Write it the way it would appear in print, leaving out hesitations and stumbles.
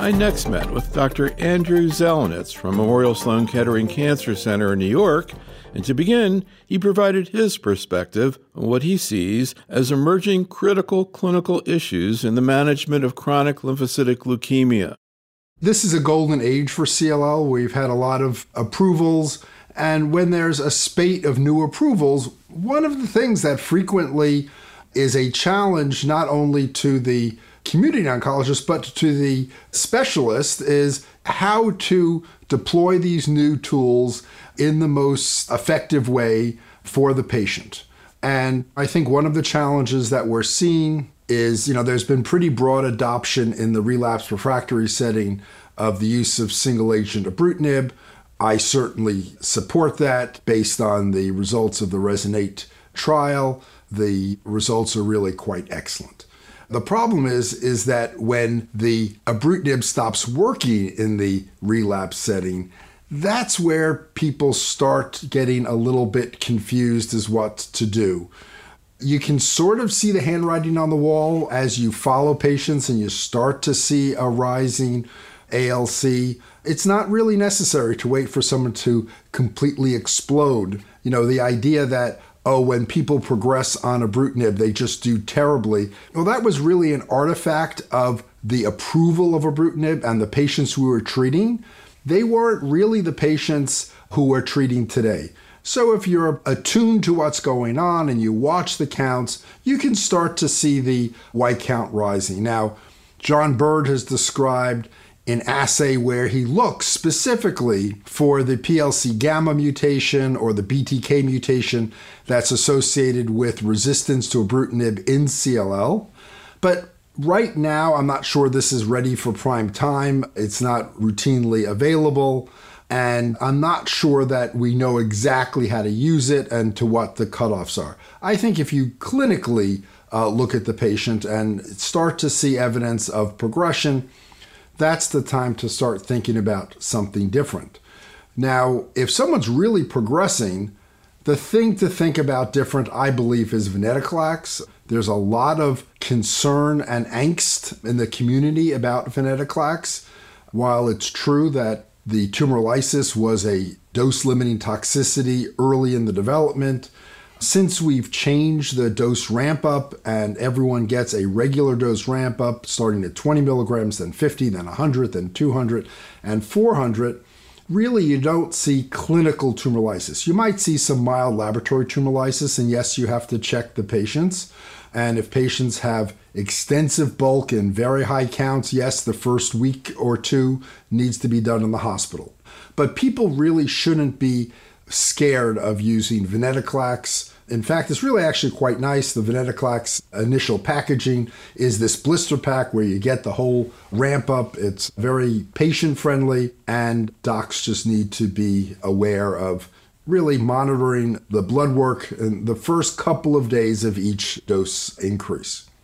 I next met with Dr. Andrew Zelenitz from Memorial Sloan Kettering Cancer Center in New York, and to begin, he provided his perspective on what he sees as emerging critical clinical issues in the management of chronic lymphocytic leukemia. This is a golden age for CLL. We've had a lot of approvals, and when there's a spate of new approvals, one of the things that frequently is a challenge not only to the community oncologist but to the specialist is how to deploy these new tools in the most effective way for the patient. And I think one of the challenges that we're seeing is, there's been pretty broad adoption in the relapsed refractory setting of the use of single agent ibrutinib. I certainly support that based on the results of the RESONATE trial. The results are really quite excellent. The problem is that when the ibrutinib stops working in the relapse setting, that's where people start getting a little bit confused as what to do. You can sort of see the handwriting on the wall as you follow patients and you start to see a rising ALC. It's not really necessary to wait for someone to completely explode. The idea that, when people progress on ibrutinib, they just do terribly. Well, that was really an artifact of the approval of ibrutinib and the patients we were treating. They weren't really the patients who we're treating today. So if you're attuned to what's going on and you watch the counts, you can start to see the white count rising. Now, John Bird has described an assay where he looks specifically for the PLC gamma mutation or the BTK mutation that's associated with resistance to ibrutinib in CLL. But right now, I'm not sure this is ready for prime time. It's not routinely available. And I'm not sure that we know exactly how to use it and to what the cutoffs are. I think if you clinically look at the patient and start to see evidence of progression, that's the time to start thinking about something different. Now, if someone's really progressing, the thing to think about different, I believe, is venetoclax. There's a lot of concern and angst in the community about venetoclax. While it's true that the tumor lysis was a dose-limiting toxicity early in the development, since we've changed the dose ramp-up and everyone gets a regular dose ramp-up starting at 20 milligrams, then 50, then 100, then 200, and 400, really you don't see clinical tumor lysis. You might see some mild laboratory tumor lysis, and yes, you have to check the patients. And if patients have extensive bulk and very high counts, yes, the first week or two needs to be done in the hospital. But people really shouldn't be scared of using venetoclax. In fact, it's really actually quite nice. The venetoclax initial packaging is this blister pack where you get the whole ramp up. It's very patient friendly, and docs just need to be aware of really monitoring the blood work in the first couple of days of each dose increase.